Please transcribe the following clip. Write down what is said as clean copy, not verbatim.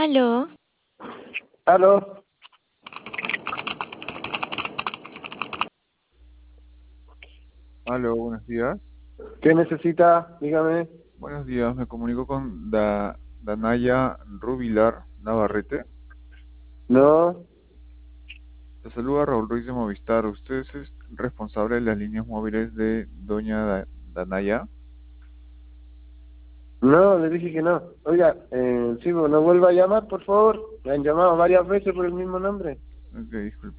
Aló, Aló, Aló, buenos días. ¿qué necesita? Dígame. Buenos días, me comunico con Danaya Rubilar Navarrete. No, Te saluda Raúl Ruiz de Movistar. ¿Usted es responsable de las líneas móviles de doña Danaya? no, le dije que no. Oiga, sí, no vuelva a llamar, por favor. Me han llamado varias veces por el mismo nombre. Ok, disculpe.